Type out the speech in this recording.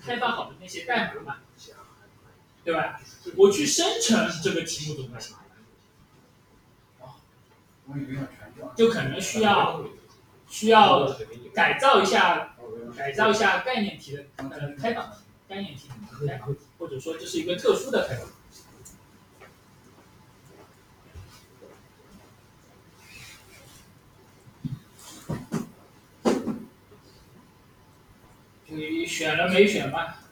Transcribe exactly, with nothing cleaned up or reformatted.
开发好的那些代码嘛，对吧？我去生成这个题目怎么行？就可能需要需要改造一下改造一下概念题的呃开档概念题的开档，或者说这是一个特殊的开档。你选了没选吧？